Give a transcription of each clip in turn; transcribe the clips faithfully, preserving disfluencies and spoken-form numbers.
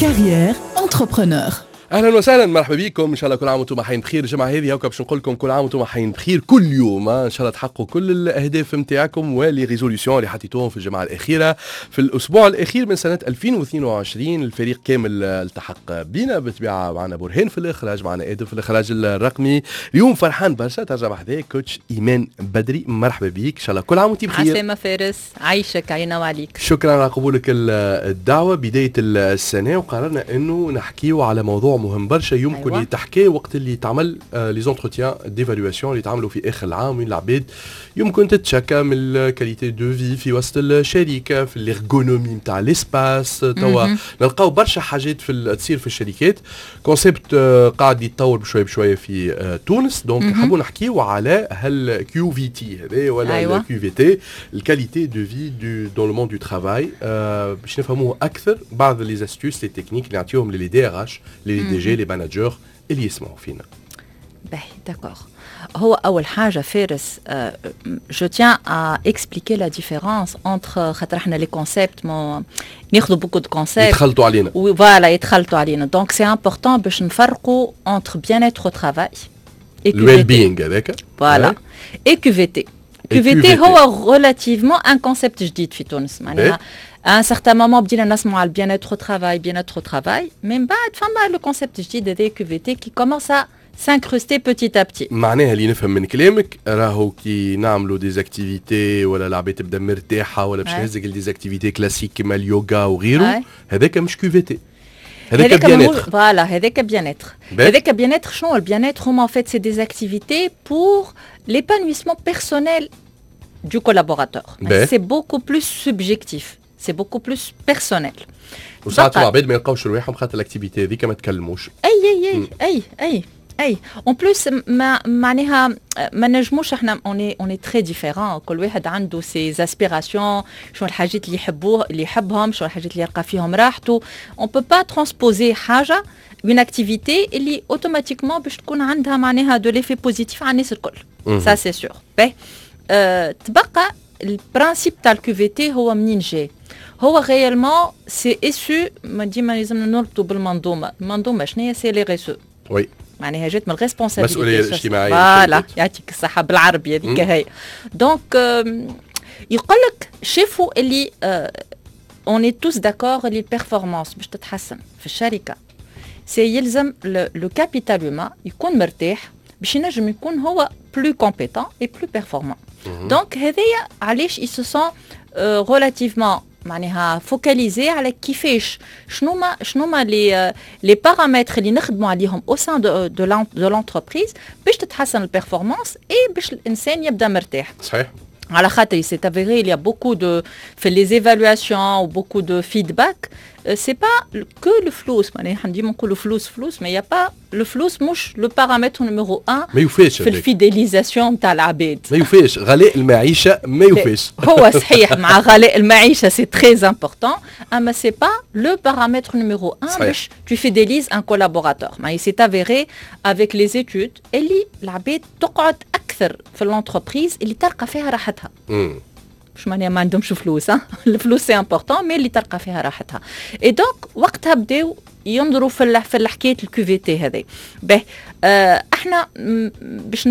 كارير انتربرونور. اهلا وسهلا، مرحبا بكم. ان شاء الله كل عام وانتم حين بخير. الجمعه هذه هكا باش نقول لكم كل عام وانتم حين بخير كل يوم. ان شاء الله تحققوا كل الاهداف نتاعكم ولي ريزوليوشن اللي حطيتوهم في الجمعه الاخيره. في الاسبوع الاخير من سنه ألفين واثنين وعشرين الفريق كامل التحق بينا بالطبيعه. معنا برهان في الاخراج، معنا ادم في الاخراج الرقمي. اليوم فرحان برشا ترجع بحذاك كوتش ايمان بدري. مرحبا بك، ان شاء الله كل عام وانت بخير. عسلامة فارس، عايشك عينا وعليك. شكرا على قبولك الدعوه بدايه السنه، وقررنا انه نحكيو على موضوع مهم برشا يمكن أيوة. تحكي وقت اللي تعمل لي زونتروتيان ديفالواسيون اللي تعملوا في اخر العام، وين العباد يمكن تتشكى من الكاليتي دو في في وسط الشركه، في الارغونومي نتاع ليسباس. توا نلقاو برشا حاجات في تصير في الشركات. كونسيبت قاعد يتطور بشويه بشويه في تونس. دونك نحبوا نحكيو على هل كيو في تي هذا ولا أيوة. كيو في تي الكاليتي دو في دو دون لو موند دو ترافاي. باش نفهموه اكثر بعض لي استوس لي تكنيك اللي نعطيهم لي دي ار اش لي دي جي لي مانجر اللي يسمعوا فينا. باهي داكوغ. هو أول حاجة فارس، جو تيان ا اكسبليكي لا ديفيرونس انتر خاطر احنا لي كونسيبت مو ناخذوا بوكو دو كونسيبت يتخلطوا علينا. فوالا يتخلطوا علينا. دونك سي امبورطون باش نفرقوا انتر بيان اتر او ترافاي et الويل بينغ هذاك. فوالا اي كيو في تي. كيو في تي هو ريلاتيفمون ان كونسيبت جديد في تونس. معناها à un certain moment بدينا نسمعوا على البيان-être au travail bien-être au travail، من بعد فما لو كونسيبت جديد هذا كيو في تي كي كومونس ا سانكروستي بوتيت ا بتي. معناها اللي نفهم من كلامك راهو كي نعملوا ديزاكتيفيتي ولا العباد تبدا مرتاحه ولا باش نهزك ديزاكتيفيتي كلاسيك كيما اليوغا وغيره، هذاك مش كيو في تي، هذاك بيان-être. فوالا هذاك بيان-être. هذاك بيان-être شنو البيان-être؟ هما en fait c'est des activités pour l'épanouissement personnel du collaborateur. C'est beaucoup plus subjectif. C'est beaucoup plus personnel. وساعات العباد ما يلقاوش رواحهم خاطر الاكتيفيتي هذيك ما تكلموش. اي اي اي اي اي اي اون بلوس ما معناها ما نجموش احنا اوني اوني تري ديفيرون. كل واحد عنده سي اسبيراسيون، شنو الحاجات اللي يحبوه اللي يحبهم، شنو الحاجات اللي يلقى فيهم راحته. اون بو با ترانسبوزي حاجه اون اكتيفيتي اللي اوتوماتيكمون باش تكون عندها معناها دو ليفي بوزيتيف على الناس الكل. سا سي سور. باهي تبقى البرانسيب تاع الكيو في تي هو منين جاي؟ هو غيالمون سي اسو ما ديما لازم نربطوا بالمنظومه. المنظومه شنو هي؟ سي لي ريسو. وي معناها جات من الريسبونسابيلتي المسؤوليه الاجتماعيه. فوالا يعطيك الصحه بالعربي هذيك هي. دونك يقول لك شافوا اللي اون اي توس داكور اللي البيرفورمانس باش تتحسن في الشركه سي يلزم لو كابيتال هيومان يكون مرتاح باش ينجم يكون هو بلو كومبيتون اي بلو بيرفورمون. دونك هذايا علاش يسو سون relativement معناها فوكاليزي على كيفاش شنو ما شنو ما لي لي بارامتر اللي نخدموا عليهم او سان دو دو دو لونتربريز باش تتحسن البيرفورمانس اي باش الانسان يبدا مرتاح. صحيح. على خاطر سي افيري il y a beaucoup de في les évaluations ou beaucoup de feedback. c'est pas que le فلوس. معناها ديما نقولوا فلوس فلوس، ما y a pas le فلوس مش لو بارامتر نيميرو واحد ما يوفيش في الفيداليزاسيون نتاع العباد. ما يوفيش غلاء المعيشه ما يوفيش. هو صحيح مع غلاء المعيشه سي تري امبورطون، اما سي با لو بارامتر نيميرو واحد باش tu fidélises un collaborateur. ما c'est avéré avec les études اللي العباد تقعد اكثر في الانتربريز اللي تلقى فيها راحتها. امم مش معناها ما عندهمش فلوس. ها الفلوس سي امبورطون مي اللي تلقى فيها راحتها. اي دونك وقتها بداو ينظروا في في الحكايه الكيو في تي هذه. باهي آه احنا باش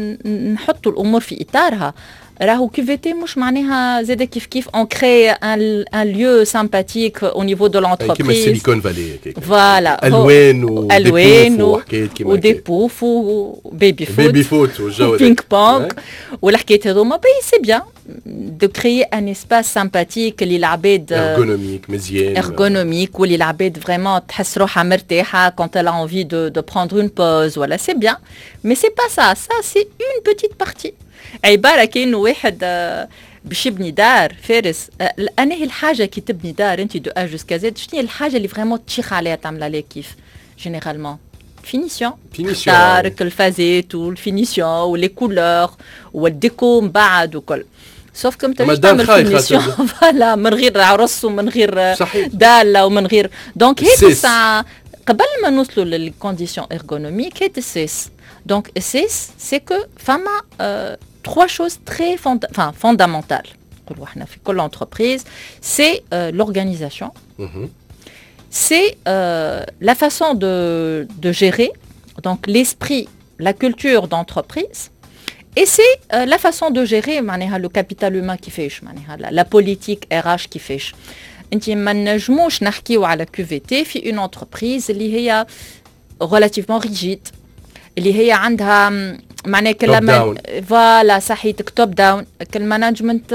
نحطوا الامور في اطارها. راهو كيو في تي مش معناها زاد كيف كيف اون كري ان ان ليو سامباتيك او نيفو دو لونتربريز كيما السيليكون فالي هكاك. فوالا الوان والوان وحكايات كيما ودي بوف وبيبي فوت بيبي فوت وجو بينك بونك والحكايات هذوما. باهي سي بيان دو كريي ان اسباس سامباتيك اللي العباد ارغونوميك مزيان ارغونوميك واللي العباد فريمون تحس روحها مرتاحه كونت لا انفي دو دو بروندر اون بوز ولا سي بيان. مي سي با سا سا سي اون بوتيت بارتي. عباره كأنه واحد باش يبني دار فارس. انا هي الحاجه كي تبني دار انت دو ا جوسكا زد شنو هي الحاجه اللي فريمون تشيخ عليها تعمل عليها كيف جينيرالمون؟ فينيسيون. فينيسيون تارك الفازات والفينيسيون ولي كولور والديكو من بعد وكل. سوف كم تجي تعمل فينيسيون فوالا من غير عرس ومن غير داله ومن غير. دونك هيك الساعه قبل ما نوصلوا للكونديسيون ارغونوميك هي السيس. Donc, c'est, c'est que fama euh, trois choses très fonda- enfin, fondamentales. Dans l'entreprise, c'est euh, l'organisation. Mm-hmm. c'est euh, la façon de, de gérer, donc l'esprit, la culture d'entreprise, et c'est euh, la façon de gérer le capital humain qui fait, la, la politique R H qui fait. انت ما نجموش نحكيو على Q V T في une entreprise اللي هي relativement rigide اللي هي عندها معناها كلام فوالا صحيتك توب داون كالمانجمنت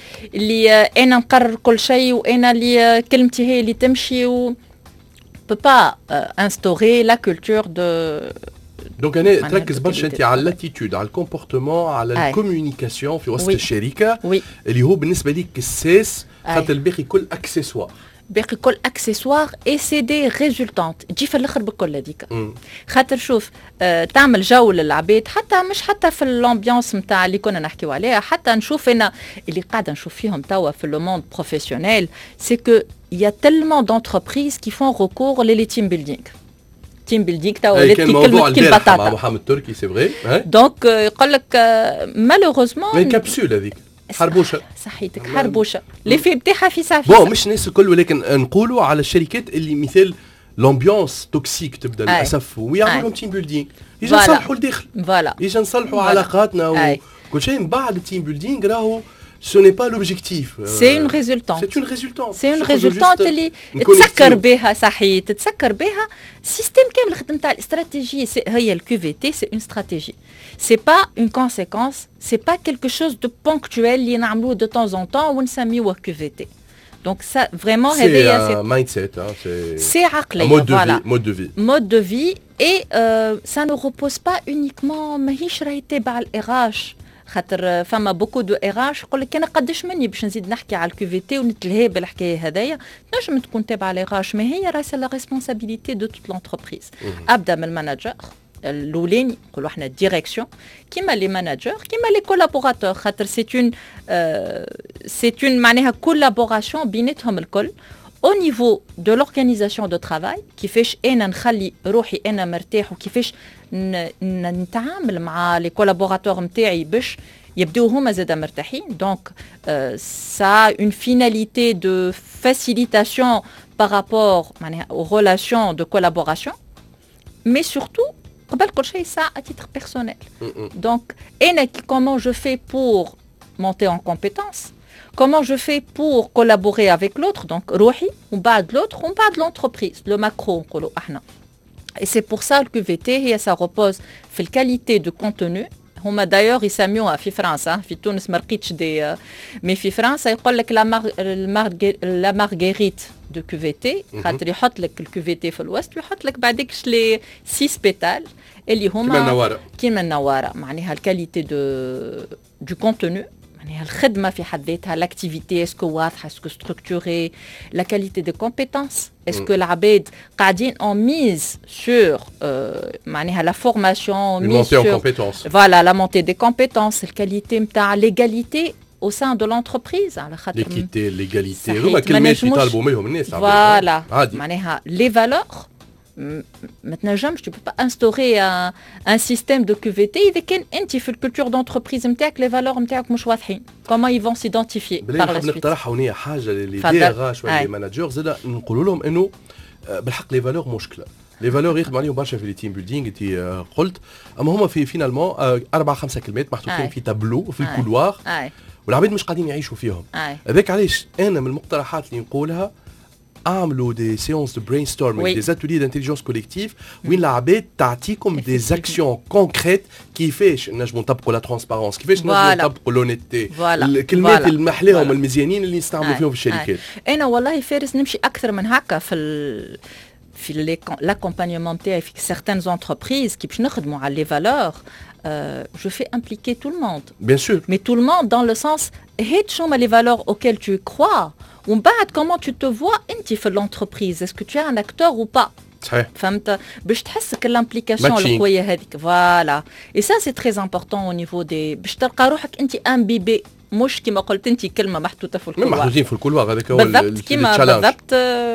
اللي انا نقرر كل شيء وانا اللي كلمتي هي اللي تمشي و peut pas euh, instaurer la culture de دونك انا تركز برشا انت على الاتيتود على الكومبورتمون على الكوميونيكاسيون في وسط الشركه اللي هو بالنسبه ليك الساس خاطر الباقي كل اكسسوار باقي كل اكسسوار اي سي دي ريزولتانت تجي في الاخر بكل هذيك خاطر شوف آه تعمل جو للعباد حتى مش حتى في الامبيونس نتاع اللي كنا نحكيو عليها حتى نشوف انا اللي قاعده نشوف فيهم توا في لو موند بروفيسيونيل سي كو il y a tellement d'entreprises qui font recours les team building. Team building توا ولات كي كلمة كي البطاطا. مع محمد تركي سي فري. دونك يقول لك malheureusement. مي كابسول هذيك. حربوشه. صحيتك حربوشه. اللي في بتاعها في ساعة. بون مش الناس الكل ولكن نقولوا على الشركات اللي مثال لامبيونس توكسيك تبدا للاسف ويعملوا تيم بيلدينغ. يجي نصلحوا الداخل. فوالا. يجي نصلحوا علاقاتنا وكل شيء من بعد التيم بيلدينغ راهو ce n'est pas l'objectif. C'est une résultante. C'est une résultante. C'est une résultante اللي تسكر بها صحيح تتسكر بها سيستم كامل خدمة تاع الاستراتيجية هي ال Q V T c'est une stratégie. C'est pas une conséquence, c'est pas quelque chose de ponctuel اللي نعملوه de temps en temps ونسميوه Q V T. Donc ça vraiment c'est un mindset hein, c'est c'est عقلية un mode de voilà. vie, mode de vie. Mode de vie et euh, ça ne repose pas uniquement ماهيش راهي تابعة ال R H. خاطر فما بوكو دو اراش يقول لك انا قداش مني باش نزيد نحكي على الكيو في تي ونتلهي بالحكايه هذايا نجم تكون تابعه لاراش ما هي راس لا ريسبونسابيلتي دو توت لونتربريز ابدا من المانجر الاولاني نقولوا احنا الديريكسيون كيما لي مانجر كيما لي كولابوراتور خاطر سي اون سي اون معناها كولابوراسيون بيناتهم الكل au niveau de l'organisation de travail كيفاش انا نخلي روحي انا مرتاح وكيفاش نتعامل مع لي كولابوراتور نتاعي باش يبداو هما زاده مرتاحين دونك ça a une finalité de facilitation par rapport معناها aux relations de collaboration mais surtout قبل كل شيء ça à titre personnel donc انا comment je fais pour monter en compétence. Comment je fais pour collaborer avec l'autre, donc روحي ومن بعد l'autre ومن بعد l'entreprise, le macro نقولوا احنا. Et c'est pour ça le Q V T هي ça repose في الكاليتي de contenu. هما d'ailleurs يسميوها في فرنسا في تونس ما لقيتش دي مي في فرنسا يقول لك لا مار لا مارغريت دو Q V T خاطر يحط لك ال Q V T في الوسط ويحط لك بعدك لي سيس بيتال اللي هما كيما النواره كيما النواره معناها الكاليتي دو دو كونتوني يعني الخدمة في حد ذاتها l'activité est-ce que واضحة est-ce que structurée la qualité des compétences est-ce que العباد قاعدين en mise sur euh, معناها la formation mise sur en compétences voilà la montée des compétences الكاليتي نتاع l'égalité au sein de l'entreprise على خاطر l'équité l'égalité هما كلمات يطالبوا بهم الناس voilà معناها les valeurs ما تنجمش tu peux pas instaurer un, un système de Q V T إذا كان أنت في الكولتور d'entreprise نتاعك les valeurs نتاعك مش واضحين comment ils vont s'identifier par la suite. نقترحوا هنا حاجة للي ديغا شوية لي ماناجر زاد نقولوا لهم إنه بالحق لي valeurs مشكلة لي valeurs يخدموا عليهم برشا في لي تيم بيلدينغ أنت قلت أما هما في فينالمون أربعة خمسة كلمات محطوطين في تابلو في الكولوار والعباد مش قاعدين يعيشوا فيهم هذاك علاش أنا من المقترحات اللي نقولها عملوا دي séances de brainstorming oui. des ateliers d'intelligence collective وين العباد تعطيكم des actions concrètes كيفاش نجموا نطبقوا لا ترانسبارونس كيفاش نجموا نطبقوا لونيتي الكلمات المحليهم المزيانين اللي نستعملوا فيهم في الشركات. انا والله فارس نمشي اكثر من هكا في ال... في l'accompagnement تاعي في certaines entreprises كي باش نخدموا على les valeurs euh, je fais impliquer tout le monde. Bien sûr. Mais tout le monde dans le sens هيت شو les valeurs auxquelles tu crois. ومن بعد comment tu te vois انت في l'entreprise est-ce que tu es un acteur ou pas صحيح فهمت باش تحسك الامبليكاسيون القويه هذيك فوالا et ça c'est très important au niveau des باش تلقى روحك انت ان بي بي مش كما قلت انت كلمه محطوطه في الكولوار محطوطين في الكولوار هذاك هو بالضبط كيما بالضبط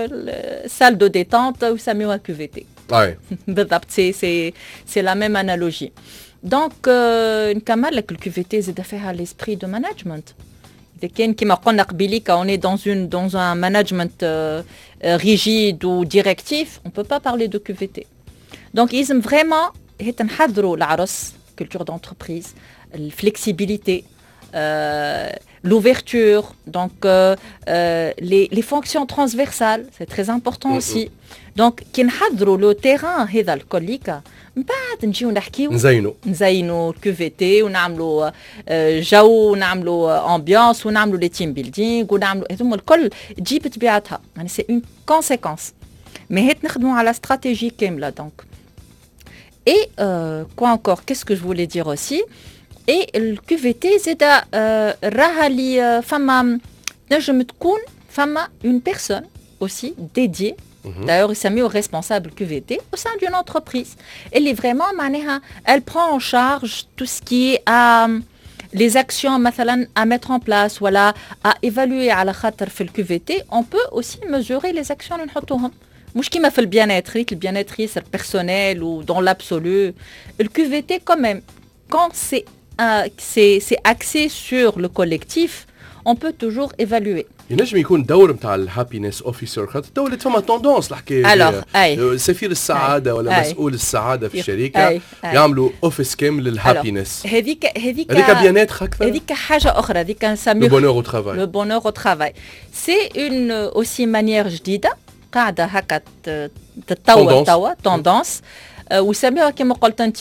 سال دو ديتونت ويسميوها كيو في تي اي بالضبط سي سي سي لا ميم انالوجي دونك نكمل لك الكيو في تي زاد فيها ليسبري دو مانجمنت كان كما قلنا قبيليك on est dans une dans un management euh, euh, rigide ou directif, on peut pas parler de Q V T. Donc ils aiment vraiment هيت نحضروا العرس culture d'entreprise, la flexibilité, euh, l'ouverture, donc euh, euh, les, les fonctions transversales, c'est très important mm-hmm. aussi. Donc كي نحضروا لو terrain هذا الكل من بعد نجيو نحكيو نزينو نزينو كيو في تي ونعملوا جو ونعملوا امبيانس ونعملوا لي تيم بيلدينغ ونعملوا هذوما الكل تجي بطبيعتها يعني سي اون كونسيكونس مي هيت نخدموا على استراتيجي كامله دونك اي كوا انكور كيس كو جو فولي دير اوسي اي الكيو في تي زاد راها لي فما نجم تكون فما اون بيرسون اوسي ديدي D'ailleurs, il s'est mis au responsable Q V T au sein d'une entreprise. Elle est vraiment, elle prend en charge tout ce qui est euh, les actions à mettre en place, voilà, à évaluer à la khatar في le Q V T. On peut aussi mesurer les actions اللي نحطوهم. مش كيما في البيان-être, le bien-être c'est personnel ou dans l'absolu. Le Q V T quand même, quand c'est euh, c'est c'est axé sur le collectif, on peut toujours évaluer. ينجم يكون دور نتاع الهابينس اوفيسر خاطر الدولة فما توندونس الحكايه سفير السعاده أي. ولا أي. مسؤول السعاده في الشركه أي. أي. يعملوا اوفيس كامل للهابينس هذيك هذيك هذيك بيانات اكثر هذيك حاجه اخرى هذيك نسميوها لو بونور او ترافاي لو بونور او ترافاي سي اون اوسي مانيير جديده قاعده هكا تتطور توا توندونس وسميوها كما قلت انت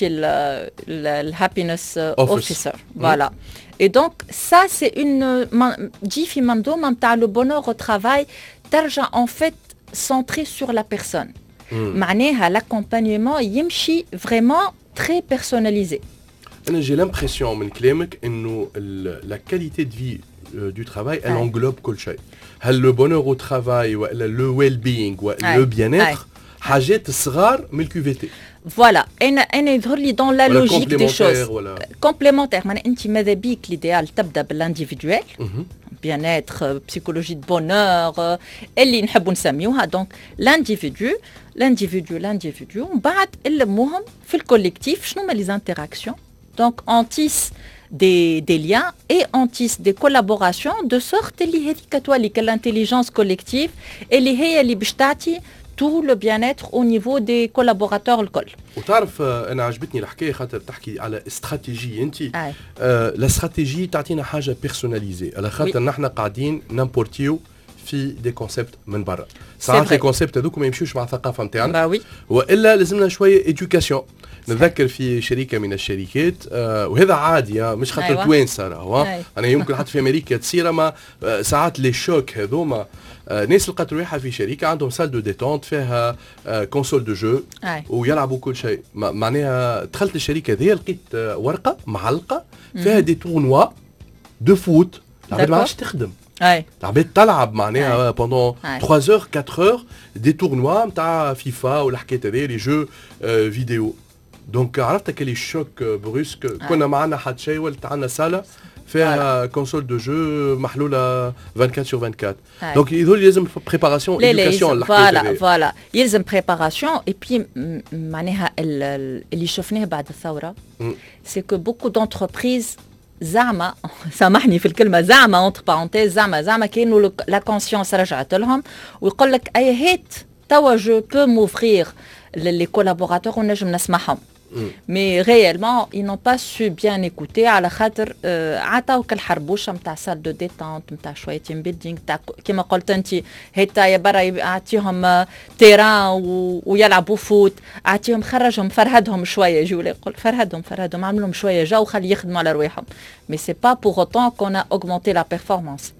الهابينس اوفيسر فوالا. Et donc, ça, c'est une... dit في منظومة متاع le bonheur au travail ترجع en fait centré sur la personne. معناها l'accompagnement يمشي vraiment très personnalisé. أنا j'ai l'impression من كلامك إنه la qualité de vie du travail elle englobe كل شيء. هل le bonheur au travail ولا le well-being ولا le bien-être حاجات صغار من الكيو في تي. Voilà, elle est dans la logique des choses. Voilà. Complémentaire. Tu m'as dit que l'idéal تبدأ بالindividuel, bien-être, psychologie de bonheur, اللي نحب نسميوها. Donc l'individu, l'individu, l'individu. بعد المهم في الcollectif شنو هما les interactions. Donc on tisse des des liens et on tisse des collaborations de sorte اللي هذيك تولي كالintelligence collective اللي هي اللي باش تعطي tout le bien-être au niveau des collaborateurs الكل. وتعرف انا عجبتني الحكايه خاطر تحكي على استراتيجيه انت آه لا استراتيجيه تعطينا حاجه بيرسوناليزي على خاطر نحن قاعدين نمبورتيو في دي كونسيبت من برا ساعات لي كونسيبت هذوك ما يمشيوش مع الثقافه نتاعنا bah oui. والا لازمنا شويه اديوكاسيون. نتذكر في شركه من الشركات آه وهذا عادي مش خاطر أيوة. توانسه راهو انا يمكن حتى في امريكا تصير ما آه ساعات لي شوك هذوما آه ناس لقات روحها في شركه عندهم سال دو ديتونت فيها آه كونسول دو جو ويلعبوا كل شيء معناها دخلت الشركه ذي لقيت آه ورقه معلقه فيها دي تورنوا دو فوت العباد ما عادش تخدم العباد تلعب معناها بوندون ثلاث heures quatre heures دي تورنوا نتاع فيفا ولا حكايه هذي لي جو آه فيديو. دونك عرفت كلي شوك بروسك كنا معنا حد شيء ولت عندنا ساله فيها كونسول دو جو محلوله vingt-quatre sur vingt-quatre. دونك يظل لازم بريباراسيون ايديوكاسيون فوالا فوالا يلزم بريباراسيون اي بي معناها اللي شفناه بعد الثوره سي كو بوكو دونتربريز زعما سامحني في الكلمه زعما اونتر بارونتيز زعما زعما كانوا لا كونسيونس رجعت لهم ويقول لك اي هيت توا جو بو موفرير les collaborateurs ونجم نسمعهم. Mais réellement, ils n'ont pas su bien écouter على خاطر عطاو كالحربوشه نتاع سال دو ديتونت نتاع شويه تيم بيلدينغ تاع كيما قلت انت هيتا يا برا اعطيهم تيران ويلعبوا فوت اعطيهم خرجهم فرهدهم شويه يجوا يقول فرهدهم فرهدهم عملهم شويه جو خلي يخدموا على رواحهم. Mais c'est pas pour autant qu'on a augmenté la performance.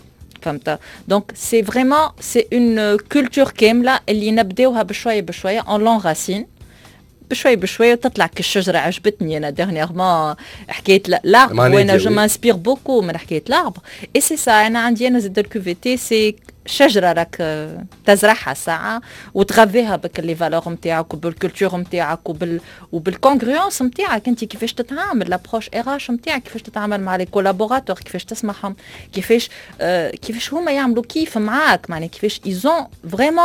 فهمت. دونك سي فريمون سي اون كولتور كامله اللي نبداوها بشويه بشويه اون لونغاسين بشويه بشويه تطلع كالشجره. عجبتني انا ديرنييرمون حكايه لارب وانا جو مانسبير بوكو من حكايه لارب اي سي سا. انا عندي انا زاد الكو في تي سي شجره راك تزرعها ساعه وتغذيها بك لي فالور نتاعك وبالكولتور نتاعك وبال وبالكونغرونس نتاعك انت كيفاش تتعامل لابروش اراش نتاعك كيفاش تتعامل مع لي كولابوراتور كيفاش تسمعهم كيفاش آه كيفاش هما يعملوا كيف معاك معناها كيفاش ايزون فريمون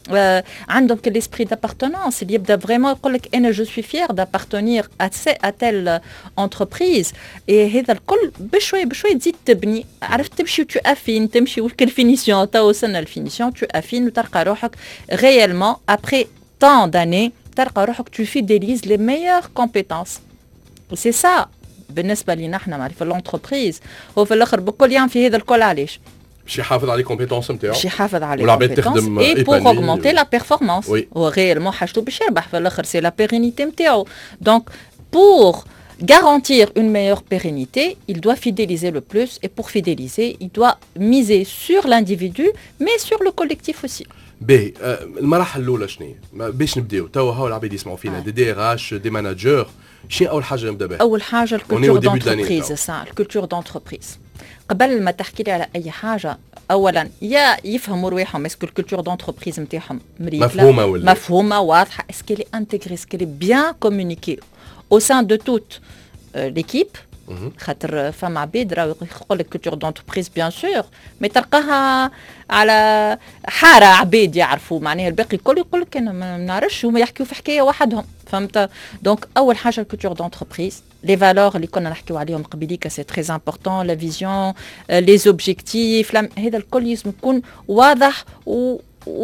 euh, عندهم que l'esprit d'appartenance اللي يبدا vraiment يقول لك انا je suis fier d'appartenir à, à telle entreprise et هذا الكل بشوي بشوي تزيد تبني عرفت تمشي وتو افين تمشي وكل فينيسيون تا وصلنا الفينيسيون تو افين وتلقى روحك réellement après tant d'années تلقى روحك tu fidélises les meilleures compétences c'est ça بالنسبه لنا احنا معرفه l'entreprise هو في الاخر بكل يوم في هذا الكل علاش باش يحافظ على لي كومبيتونس نتاعو باش يحافظ على والعباد تخدم اي بور اوغمونتي لا بيرفورمانس Oui. هو غيرمون حاجته باش يربح في الاخر سي لا بيرينيتي نتاعو دونك بور garantir une meilleure pérennité, il doit fidéliser le plus et pour fidéliser, il doit miser sur l'individu mais sur le collectif aussi. باهي المراحل الاولى شنو هي؟ باش نبداو توا هاو العباد يسمعوا فينا دي دي ار اش دي ماناجور شنو اول حاجه نبدا بها؟ اول حاجه الكولتور دونتربريز سا الكولتور دونتربريز قبل ما تحكي لي على اي حاجه اولا يا يفهموا رواحهم اسكو الكولتور دونتربريز نتاعهم مريكله مفهومه ولا مفهومه واضحه اسكو لي انتغري اسكو لي بيان كومونيكي au sein de toute euh, l'équipe خاطر فما عباد راهو يقول لك كولتور دونتربريز بيان سور مي تلقاها على حاره عباد يعرفوا معناها الباقي الكل يقول لك انا ما نعرفش هما يحكيوا في حكايه وحدهم فهمت دونك اول حاجه الكولتور دونتربريز لي فالور اللي كنا نحكيو عليهم قبيليك سي تري امبورطون لا فيزيون لي زوبجيكتيف هذا الكل لازم يكون واضح و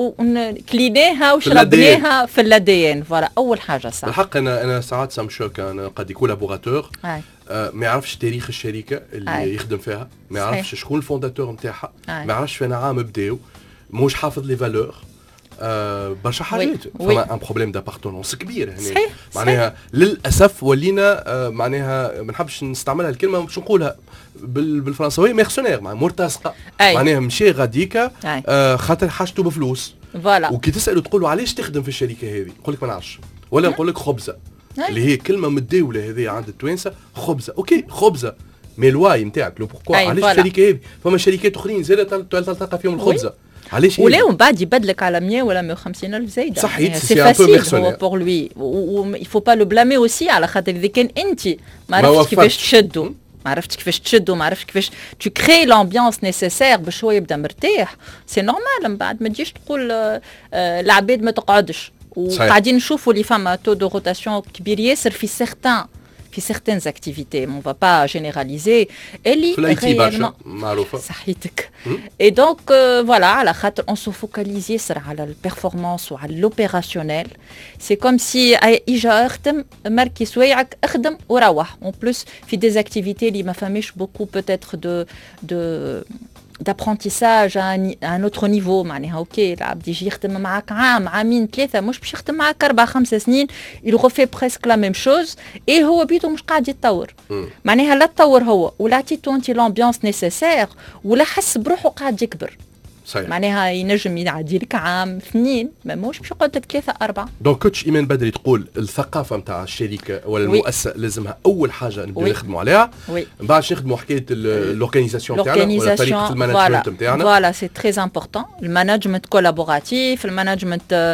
ونكليناها وشربناها في الادين فوالا اول حاجه صح الحق انا انا ساعات سام شوك انا قد يكون لابوراتور آه ما يعرفش تاريخ الشركه اللي آي. يخدم فيها ما يعرفش شكون الفونداتور نتاعها ما يعرفش فين عام بداو مش حافظ لي فالور آه برشا حاجات فما ان بروبليم دابارتونونس كبير هنا صحيح. معناها صحيح. للاسف ولينا آه معناها ما نحبش نستعملها الكلمه باش نقولها بالفرنساوي ميرسونير معناها مرتزقه معناها مشي غاديكا آه خاطر حاجته بفلوس فوالا وكي تساله تقول له علاش تخدم في الشركه هذه يقول لك ما نعرفش ولا نقول لك خبزه اللي هي كلمه متداوله هذه عند التوانسه خبزه اوكي خبزه مي الواي نتاعك لو بوركوا علاش الشركه هذه فما شركات اخرين زاد تلقى فيهم الخبزه علاش ولا ومن بعد يبدلك على مية ولا مية وخمسين ألف زايده صحيح سي فاسيل هو بور لوي ويفو با لو بلامي اوسي على خاطر اذا كان انت ما عرفتش كيفاش تشدوا ما عرفتش كيفاش تشدوا ما عرفتش كيفاش تو كري لامبيونس نيسيسير باش هو يبدا مرتاح سي نورمال من بعد ما تجيش تقول العباد ما تقعدش وقاعدين نشوفوا اللي فما تو دو روتاسيون كبير ياسر في سيغتان في certaines activités on va pas généraliser اللي réellement معروفه صحيتك et donc euh, voilà على خاطر on se focalise ياسر على البيرفورمانس وعلى لوبيراسيونيل c'est comme si اجا اخدم مركي سوايعك اخدم وروح en plus في des activités اللي ما فماش beaucoup peut-être de de d'apprentissage à un, à un autre niveau معناها اوكي العبد يجي يخدم معاك عام عامين ثلاثه مش باش يخدم معاك اربع خمس سنين il refait presque la même chose et هو بيدو مش قاعد يتطور معناها لا تطور هو ولا عطيتو انت لامبيونس نيسيسير ولا حس بروحه قاعد يكبر صحيح معناها ينجم يعدي لك عام اثنين ما موش باش يقعد لك ثلاثه اربعه دونك كوتش ايمان بدري تقول الثقافه نتاع الشركه ولا المؤسسه لازمها اول حاجه نبداو نخدموا عليها من بعد نخدموا حكايه الاورغانيزاسيون تاعنا ولا طريقه المانجمنت نتاعنا فوالا سي تري امبورطون المانجمنت كولابوراتيف المانجمنت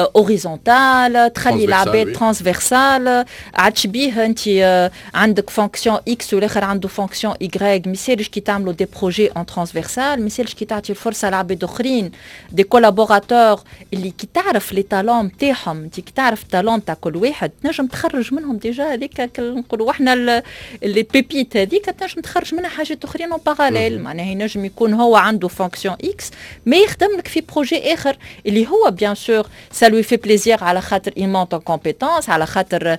اوريزونتال تخلي العباد ترانسفيرسال عادش بيه انت عندك فونكسيون اكس والاخر عنده فونكسيون ايغريك ما يسالش كي تعملوا دي بروجي اون ترانسفيرسال ما يسالش كي تعطي الفرصه عباد اخرين دي كولابوراتور اللي كي تعرف لي تالون نتاعهم انت كي تعرف التالون تاع كل واحد تنجم تخرج منهم ديجا هذيك نقولوا احنا لي بيبيت هذيك تنجم تخرج منها حاجات اخرين اون باراليل معناها ينجم يكون هو عنده فونكسيون اكس ما يخدم لك في بروجي اخر اللي هو بيان سور سا لوي في بليزير على خاطر il monte en compétence على خاطر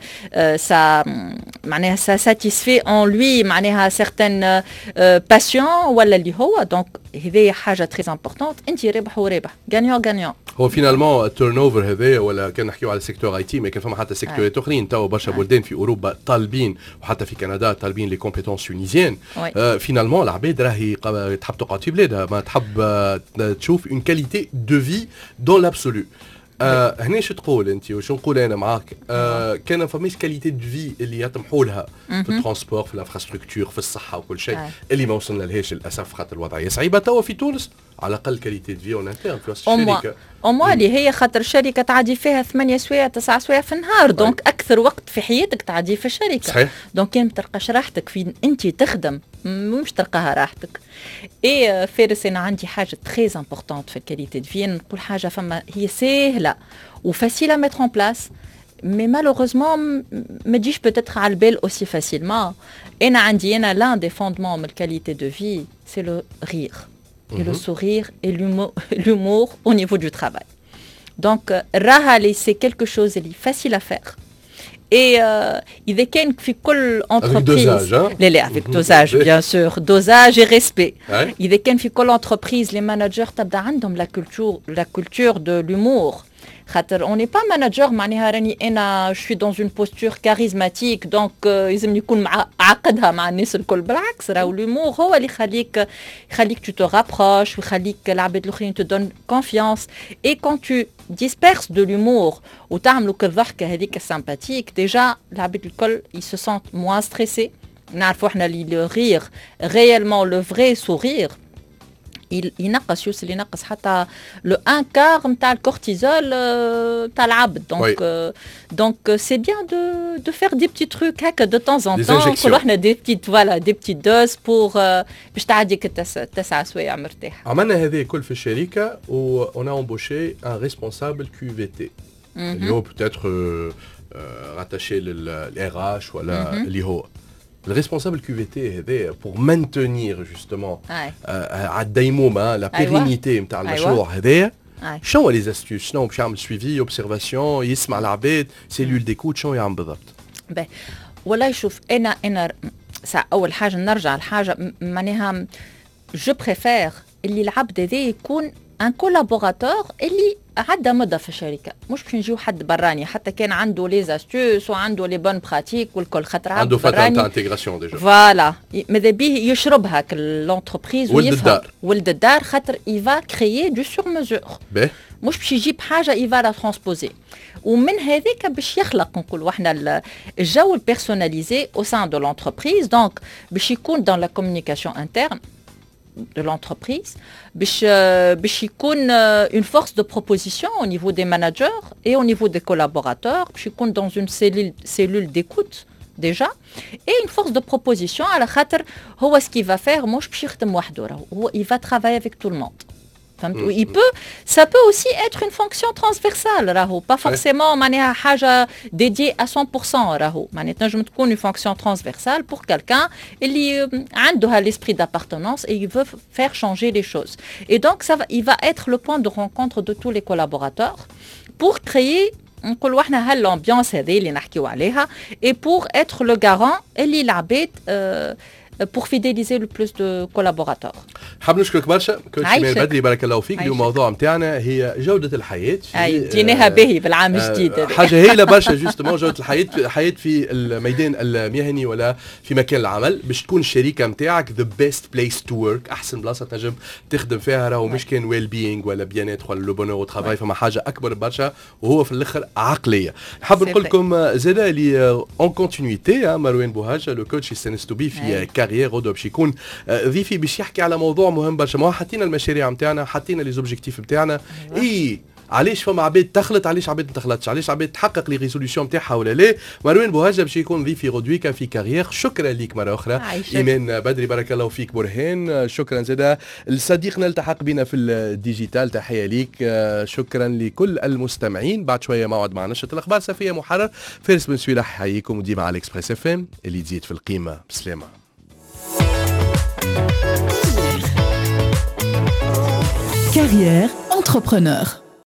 سا معناها سا ساتيسفي اون لوي معناها سيغتان باسيون ولا اللي هو دونك هذه حاجه تري امبورطونت انت ربح وربح غانيون غانيون هو فينالمون التيرن اوفر هذا ولا كان نحكيو على سيكتور اي تي ما كان فما حتى سيكتورات اخرين توا برشا بلدان في اوروبا طالبين وحتى في كندا طالبين لي كومبيتونس تونيزيان فينالمون العباد راهي تحب تقعد في بلادها ما تحب تشوف اون كاليتي دو في دون لابسولو آه هنا شو تقول انت وشو نقول انا معاك آه كان فماش كاليتي دو في اللي يطمحوا لها في الترونسبور في الانفراستركتور في الصحه وكل شيء اللي ما وصلنا لهاش للاسف خاطر الوضعيه صعيبه توا في تونس على الاقل كاليتي دي اون انترن في وسط au moins الشركه. au moins اللي هي خاطر الشركه تعدي فيها ثمانية سوايع تسعة سوايع في النهار دونك اكثر وقت في حياتك تعدي في الشركه. صحيح. دونك كان ما تلقاش راحتك في انت تخدم مش تلقاها راحتك. اي فارس انا عندي حاجه تري امبورطونت في الكاليتي دي في نقول حاجه فما هي سهله وفاسيل ا ميتر ان بلاس مي مالوغوزمون ما تجيش بتاتر على البال اوسي فاسيلمون. انا عندي انا لان دي فوندمون من الكاليتي دو في سي لو رير et le sourire et l'humour, l'humour au niveau du travail. Donc, Rahali, c'est quelque chose qui est facile à faire. Et euh, il est في كل entreprise, avec dosage, hein? les, les, avec dosage bien sûr, dosage et respect. Ouais. Il est في كل entreprise, les managers تبدا عندهم la culture, la culture de l'humour. On n'est pas manager, je suis dans une posture charismatique, donc لازم يكون معقدها مع الناس الكل. بالعكس راهو l'humour هو اللي يخليك يخليك tu te rapproches ويخليك العباد الاخرين te donnent confiance. Et quand tu disperses de l'humour وتعملوا كالضحكه هذيك sympathique, déjà العباد الكل ils se sentent moins stressés. نعرفوا احنا le rire, réellement le vrai sourire ينقص يوصل ينقص حتى لو ان كار نتاع الكورتيزول نتاع العبد. دونك دونك سي بيان دو دو فير دي بتي تروك هكا دو طون ان طون نقولوا احنا دي بتيت فوالا دي بتي دوز بور باش تعديك التسع سوايع مرتاح. عملنا هذه كل في الشركه و on a embauché un responsable كيو في تي اللي هو peut-être rattaché لل ار اتش ولا اللي هو Le responsable Q V T pour maintenir justement à الديمومة la pérennité نتاع المشروع هذايا. شنو لي زاستيوس شنو باش يعمل سويفي اوبسيرفاسيون يسمع العباد سيلول ديكوت شنو يعمل بالضبط؟ باهي والله شوف انا انا اول حاجه نرجع لحاجه معناها جو بريفير اللي العبد هذا يكون ان كولابوراتور اللي عدى مده في الشركه مش باش نجيو حد براني حتى كان عنده لي زاستوس وعنده لي بون براتيك والكل خاطر عنده فتره تاع انتغراسيون ديجا فوالا ماذا بيه يشربها لونتربريز ولد الدار ولد الدار خاطر يفا كريي دو سور ميزور مش باش يجيب حاجه يفا لا ترانسبوزي ومن هذاك باش يخلق نقولوا احنا الجو البيرسوناليزي او سان دو لونتربريز دونك باش يكون دون لا كومونيكاسيون انترن de l'entreprise, باش يكون une force de proposition au niveau des managers et au niveau des collaborateurs, باش يكون dans une cellule cellule d'écoute déjà et une force de proposition على خاطر هو ce qu'il va faire مش باش يخدم وحده راهو هو il va travailler avec tout le monde. Il peut, ça peut aussi être une fonction transversale, راهو pas forcément معناها حاجة dédiée à cent pour cent راهو معناها تنجم تكون une fonction transversale pour quelqu'un اللي عنده l'esprit d'appartenance et il veut faire changer les choses. Et donc ça va, il va être le point de rencontre de tous les collaborateurs pour créer نقولوا احنا هالامبيونس هذه اللي نحكيو عليها et pour être le garant اللي العباد pour fidéliser le plus de collaborateurs. حاب نشكرك برشا كنت سمير بدري بارك الله فيك. اليوم الموضوع نتاعنا هي جودة الحياة. اي ديناها باهي بالعام الجديد. حاجة هايلة برشا جوستمون جودة الحياة الحياة في الميدان المهني ولا في مكان العمل باش تكون الشركة نتاعك the best place to work أحسن بلاصة تنجم تخدم فيها راهو مش كان ويل بينج ولا بيانات ولا لو بونور او ترافاي فما حاجة أكبر برشا وهو في الآخر عقلية. حاب نقول لكم زادا اللي اون كونتينيتي مروان بوهاجة لو كوتش السنستوبي في كارير غدوة باش يكون ضيفي باش يحكي على موضوع مهم برشا. ما حطينا المشاريع نتاعنا حطينا لي زوبجيكتيف نتاعنا اي علاش فما عباد تخلط علاش عباد ما تخلطش علاش عباد تحقق لي ريزوليوشن نتاعها ولا لا. مروان بوهاجة باش يكون ضيفي غدويكا في كارير. شكرا ليك مره اخرى. ايمان بدري بارك الله فيك. برهان شكرا زادا صديقنا التحق بنا في الديجيتال تحيه ليك. شكرا لكل المستمعين. بعد شويه موعد مع نشره الاخبار صفيه محرر. فارس بن سويلح حييكم وديما على الاكسبريس اف ام اللي تزيد في القيمه. بسلامه. Carrière entrepreneur.